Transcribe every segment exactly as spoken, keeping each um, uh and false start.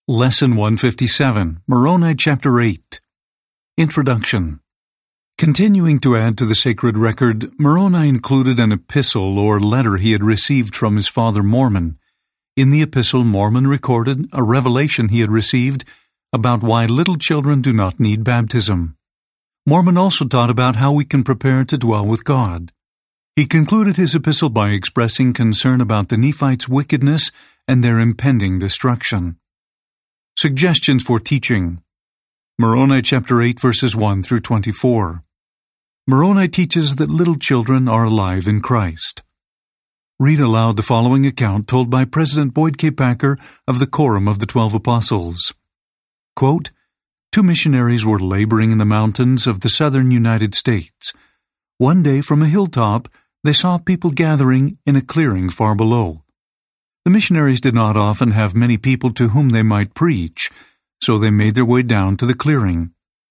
Lesson one fifty-seven, Moroni chapter eight. Introduction. Continuing to add to the sacred record, Moroni included an epistle or letter he had received from his father Mormon. In the epistle, Mormon recorded a revelation he had received about why little children do not need baptism. Mormon also taught about how we can prepare to dwell with God. He concluded his epistle by expressing concern about the Nephites' wickedness and their impending destruction. Suggestions for teaching. Moroni chapter eight verses one through twenty-four. Moroni teaches that little children are alive in Christ. Read aloud the following account told by President Boyd K. Packer of the Quorum of the Twelve Apostles. Quote, Two missionaries were laboring in the mountains of the southern United States. One day from a hilltop, they saw people gathering in a clearing far below. The missionaries did not often have many people to whom they might preach, so they made their way down to the clearing.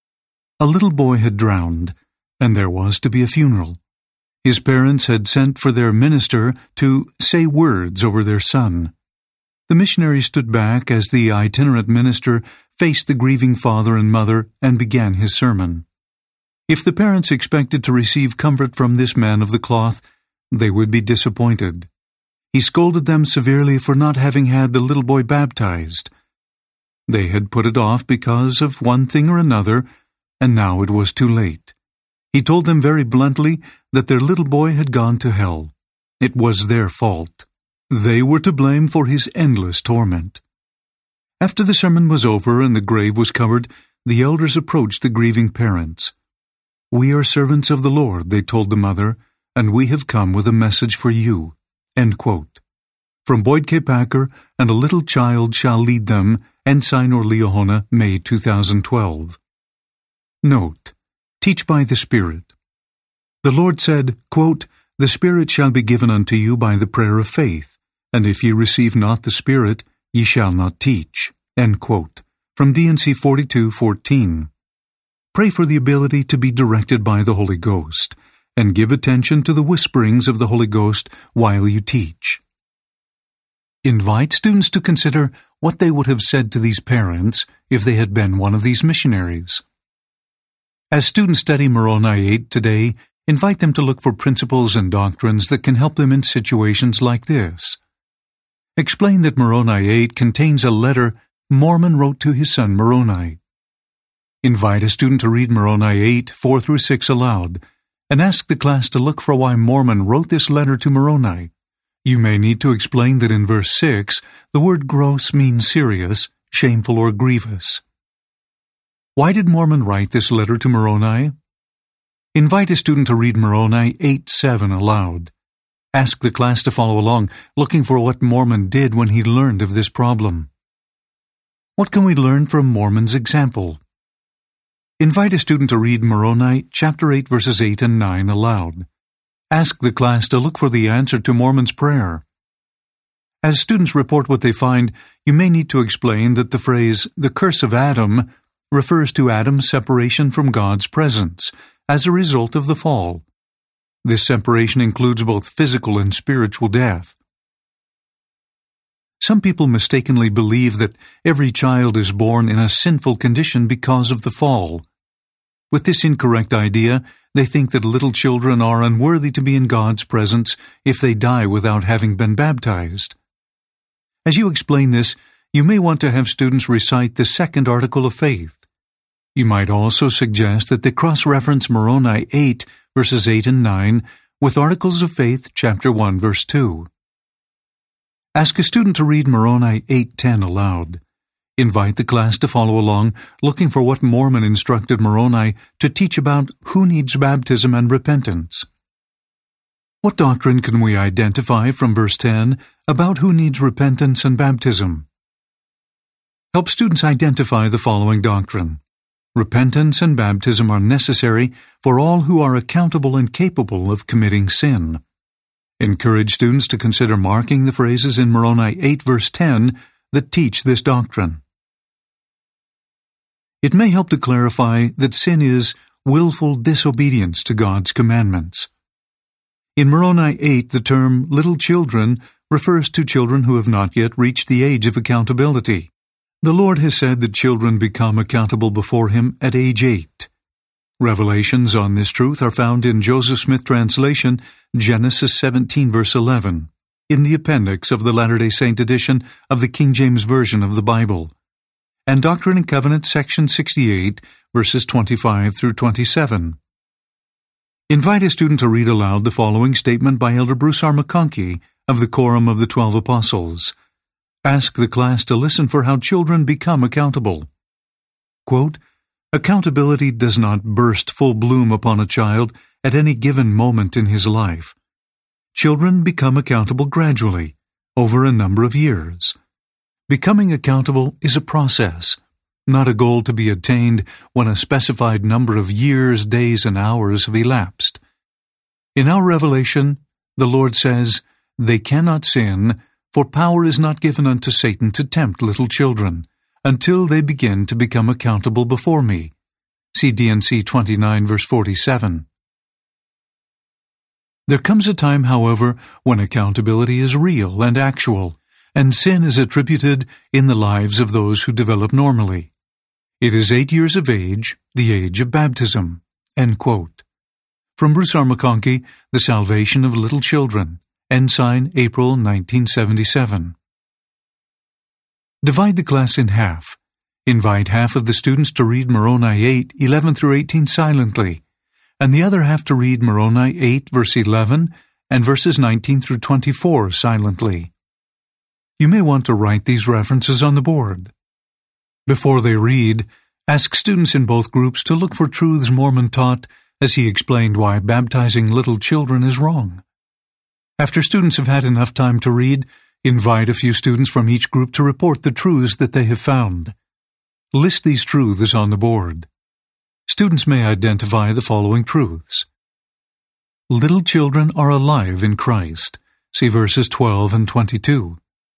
A little boy had drowned, and there was to be a funeral. His parents had sent for their minister to say words over their son. The missionaries stood back as the itinerant minister faced the grieving father and mother and began his sermon. If the parents expected to receive comfort from this man of the cloth, they would be disappointed. He scolded them severely for not having had the little boy baptized. They had put it off because of one thing or another, and now it was too late. He told them very bluntly that their little boy had gone to hell. It was their fault. They were to blame for his endless torment. After the sermon was over and the grave was covered, the elders approached the grieving parents. "We are servants of the Lord," they told the mother, "and we have come with a message for you." End quote. From Boyd K. Packer, "And a little child shall lead them," Ensign or Liahona, May two thousand twelve. Note: Teach by the Spirit. The Lord said, quote, "The Spirit shall be given unto you by the prayer of faith, and if ye receive not the Spirit, ye shall not teach." End quote. From D and C forty-two fourteen. Pray for the ability to be directed by the Holy Ghost, and give attention to the whisperings of the Holy Ghost while you teach. Invite students to consider what they would have said to these parents if they had been one of these missionaries. As students study Moroni eight today, invite them to look for principles and doctrines that can help them in situations like this. Explain that Moroni eight contains a letter Mormon wrote to his son Moroni. Invite a student to read Moroni eight, four through six aloud, and ask the class to look for why Mormon wrote this letter to Moroni. You may need to explain that in verse six, the word gross means serious, shameful, or grievous. Why did Mormon write this letter to Moroni? Invite a student to read Moroni eight seven aloud. Ask the class to follow along, looking for what Mormon did when he learned of this problem. What can we learn from Mormon's example? Invite a student to read Moroni chapter eight verses eight and nine aloud. Ask the class to look for the answer to Mormon's prayer. As students report what they find, you may need to explain that the phrase, "the curse of Adam," refers to Adam's separation from God's presence as a result of the fall. This separation includes both physical and spiritual death. Some people mistakenly believe that every child is born in a sinful condition because of the fall. With this incorrect idea, they think that little children are unworthy to be in God's presence if they die without having been baptized. As you explain this, you may want to have students recite the second article of faith. You might also suggest that they cross-reference Moroni eight, verses eight and nine, with Articles of Faith, chapter one, verse two. Ask a student to read Moroni eight ten aloud. Invite the class to follow along, looking for what Mormon instructed Moroni to teach about who needs baptism and repentance. What doctrine can we identify from verse ten about who needs repentance and baptism? Help students identify the following doctrine. Repentance and baptism are necessary for all who are accountable and capable of committing sin. Encourage students to consider marking the phrases in Moroni eight verse ten that teach this doctrine. It may help to clarify that sin is willful disobedience to God's commandments. In Moroni eight, the term little children refers to children who have not yet reached the age of accountability. The Lord has said that children become accountable before Him at age eight. Revelations on this truth are found in Joseph Smith translation, Genesis seventeen verse eleven, in the appendix of the Latter-day Saint edition of the King James Version of the Bible, and Doctrine and Covenants section sixty-eight verses twenty-five through twenty-seven. Invite a student to read aloud the following statement by Elder Bruce R. McConkie of the Quorum of the Twelve Apostles. Ask the class to listen for how children become accountable. Quote, "Accountability does not burst full bloom upon a child at any given moment in his life. Children become accountable gradually, over a number of years. Becoming accountable is a process, not a goal to be attained when a specified number of years, days, and hours have elapsed. In our revelation, the Lord says, 'They cannot sin, for power is not given unto Satan to tempt little children, until they begin to become accountable before me.' See D and C twenty-nine verse forty-seven. There comes a time, however, when accountability is real and actual, and sin is attributed in the lives of those who develop normally. It is eight years of age, the age of baptism." End quote. From Bruce R. McConkie, The Salvation of Little Children, Ensign, April nineteen seventy-seven. Divide the class in half. Invite half of the students to read Moroni eight, eleven through eighteen silently, and the other half to read Moroni eight, verse eleven, and verses nineteen through twenty-four silently. You may want to write these references on the board. Before they read, ask students in both groups to look for truths Mormon taught as he explained why baptizing little children is wrong. After students have had enough time to read, invite a few students from each group to report the truths that they have found. List these truths on the board. Students may identify the following truths. Little children are alive in Christ. See verses twelve and twenty-two.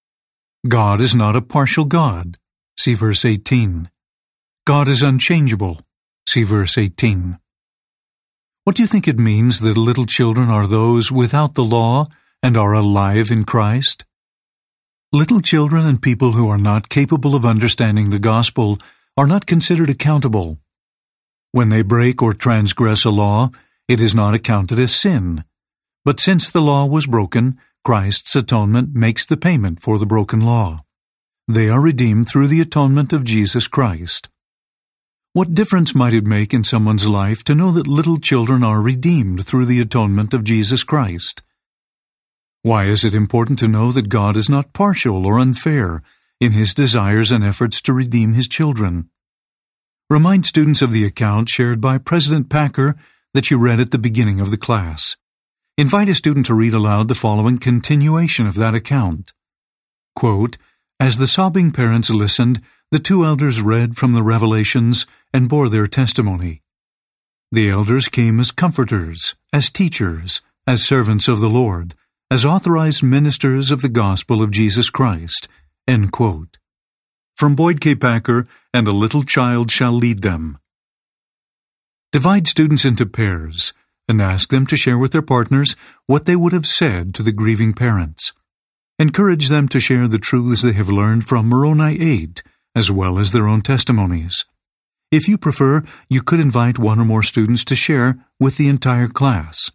God is not a partial God. See verse eighteen. God is unchangeable. See verse eighteen. What do you think it means that little children are those without the law and are alive in Christ? Little children and people who are not capable of understanding the gospel are not considered accountable. When they break or transgress a law, it is not accounted as sin. But since the law was broken, Christ's atonement makes the payment for the broken law. They are redeemed through the atonement of Jesus Christ. What difference might it make in someone's life to know that little children are redeemed through the atonement of Jesus Christ? Why is it important to know that God is not partial or unfair in His desires and efforts to redeem His children? Remind students of the account shared by President Packer that you read at the beginning of the class. Invite a student to read aloud the following continuation of that account. Quote, "As the sobbing parents listened, the two elders read from the Revelations and bore their testimony. The elders came as comforters, as teachers, as servants of the Lord, as authorized ministers of the gospel of Jesus Christ." End quote. From Boyd K. Packer, "And a little child shall lead them." Divide students into pairs and ask them to share with their partners what they would have said to the grieving parents. Encourage them to share the truths they have learned from Moroni eight, as well as their own testimonies. If you prefer, you could invite one or more students to share with the entire class.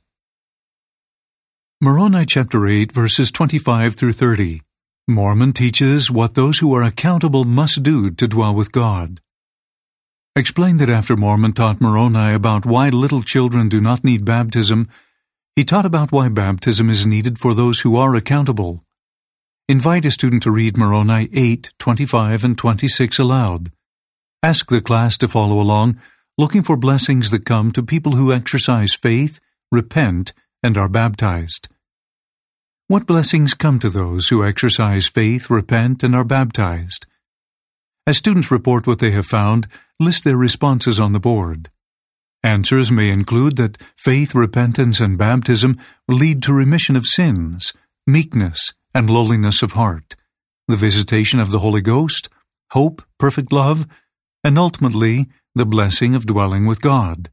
Moroni chapter eight, verses twenty-five through thirty. Mormon teaches what those who are accountable must do to dwell with God. Explain that after Mormon taught Moroni about why little children do not need baptism, he taught about why baptism is needed for those who are accountable. Invite a student to read Moroni eight, twenty-five, and twenty-six aloud. Ask the class to follow along, looking for blessings that come to people who exercise faith, repent, and are baptized. What blessings come to those who exercise faith, repent, and are baptized? As students report what they have found, list their responses on the board. Answers may include that faith, repentance, and baptism lead to remission of sins, meekness, and lowliness of heart, the visitation of the Holy Ghost, hope, perfect love, and ultimately the blessing of dwelling with God.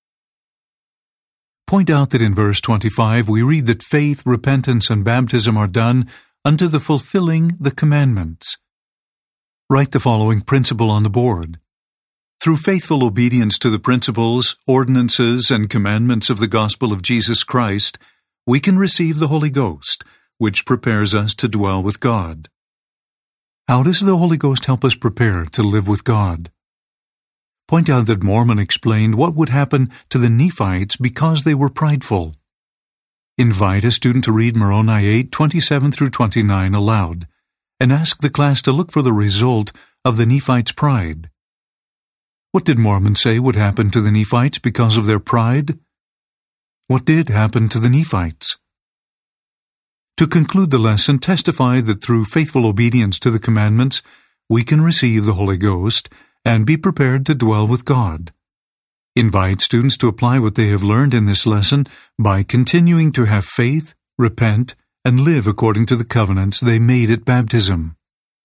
Point out that in verse twenty-five we read that faith, repentance, and baptism are done unto the fulfilling the commandments. Write the following principle on the board. Through faithful obedience to the principles, ordinances, and commandments of the gospel of Jesus Christ, we can receive the Holy Ghost, which prepares us to dwell with God. How does the Holy Ghost help us prepare to live with God? Point out that Mormon explained what would happen to the Nephites because they were prideful. Invite a student to read Moroni eight, twenty-seven through twenty-nine aloud, and ask the class to look for the result of the Nephites' pride. What did Mormon say would happen to the Nephites because of their pride? What did happen to the Nephites? To conclude the lesson, testify that through faithful obedience to the commandments, we can receive the Holy Ghost and be prepared to dwell with God. Invite students to apply what they have learned in this lesson by continuing to have faith, repent, and live according to the covenants they made at baptism.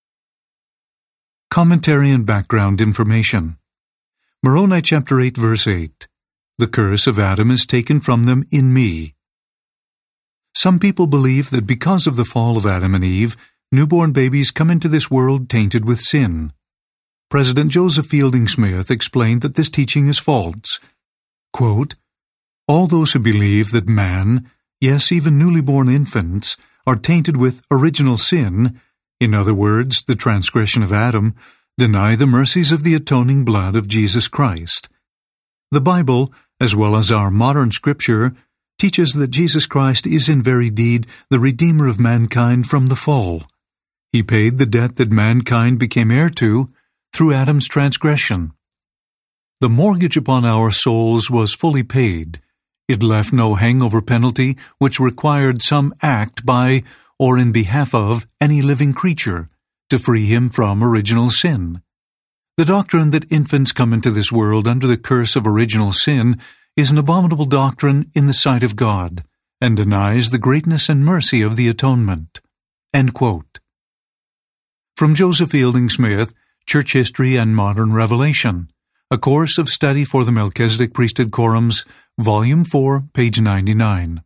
Commentary and background information. Moroni chapter eight, verse eight. The curse of Adam is taken from them in me. Some people believe that because of the fall of Adam and Eve, newborn babies come into this world tainted with sin. President Joseph Fielding Smith explained that this teaching is false. Quote, all those who believe that man, yes, even newly born infants, are tainted with original sin, in other words, the transgression of Adam, deny the mercies of the atoning blood of Jesus Christ. The Bible, as well as our modern scripture, teaches that Jesus Christ is in very deed the Redeemer of mankind from the fall. He paid the debt that mankind became heir to through Adam's transgression. The mortgage upon our souls was fully paid. It left no hangover penalty which required some act by or in behalf of any living creature to free him from original sin. The doctrine that infants come into this world under the curse of original sin is an abominable doctrine in the sight of God, and denies the greatness and mercy of the atonement. End quote. From Joseph Fielding Smith, Church History and Modern Revelation, a course of study for the Melchizedek Priesthood Quorums, Volume four, page ninety-nine.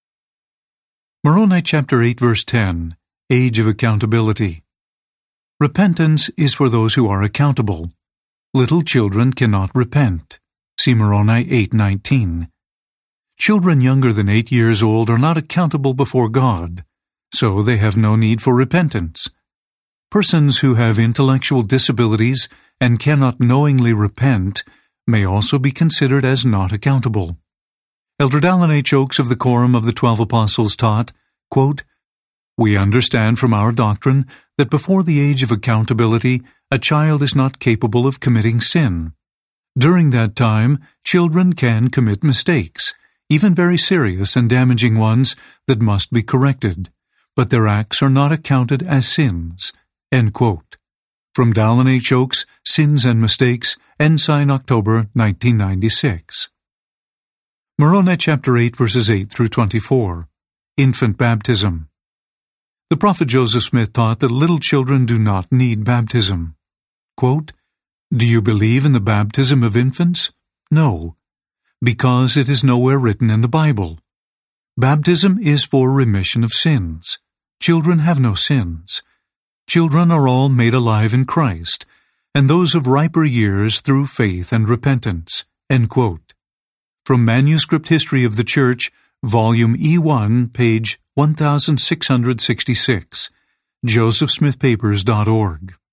Moroni chapter eight, verse ten, Age of Accountability. Repentance is for those who are accountable. Little children cannot repent. See Moroni eight nineteen. Children younger than eight years old are not accountable before God, so they have no need for repentance. Persons who have intellectual disabilities and cannot knowingly repent may also be considered as not accountable. Elder Dallin H. Oaks of the Quorum of the Twelve Apostles taught, quote, we understand from our doctrine that before the age of accountability, a child is not capable of committing sin. During that time, children can commit mistakes, even very serious and damaging ones that must be corrected, but their acts are not accounted as sins. End quote. From Dallin H. Oaks, Sins and Mistakes, Ensign, October nineteen ninety-six. Moroni chapter eight, verses eight through twenty-four. Infant baptism. The prophet Joseph Smith taught that little children do not need baptism. Quote, do you believe in the baptism of infants? No, because it is nowhere written in the Bible. Baptism is for remission of sins. Children have no sins. Children are all made alive in Christ, and those of riper years through faith and repentance. End quote. From Manuscript History of the Church, Volume E one, page one thousand six hundred sixty-six, joseph smith papers dot org.